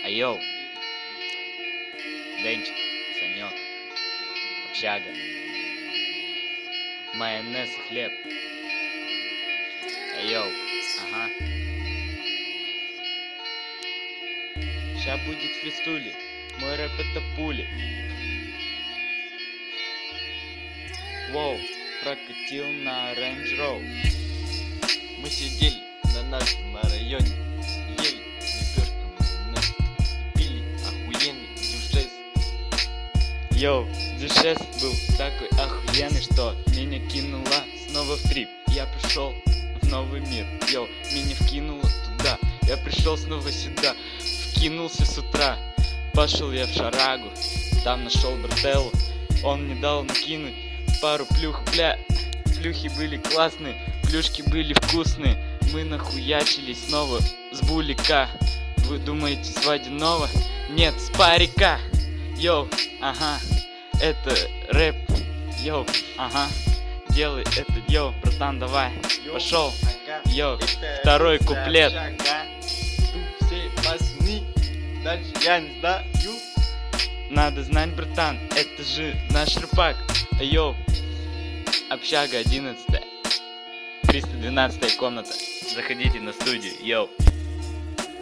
Йоу, Денчик, Санек, общага, майонез и хлеб. Йоу, ага. Ща будет фристули, мой рэп это пули. Воу, прокатил на Range Rover. Мы сидели на нашем районе, ели лепешки майонез и пили охуенный дюшес. Йоу, дюшес был такой охуенный, что меня кинуло снова в трип. Я пришел в новый мир. Йоу, меня вкинуло туда. Я пришел снова сюда. Вкинулся с утра. Пошел я в шарагу. Там нашел брателлу. Он мне дал накинуть пару плюх, бля. Плюхи были классные, плюшки были вкусные. Мы нахуячились снова с булика. Вы думаете, с водяного? Нет, с парика. Йоу, ага, это рэп. Йоу, ага, делай это, йоу, братан, давай. Пошел, йоу, второй куплет. Тут все пацаны, дальше я не знаю. Надо знать, братан, это же наш рэпак. Йоу, общага 11, 312 комната. Заходите на студию, йоу.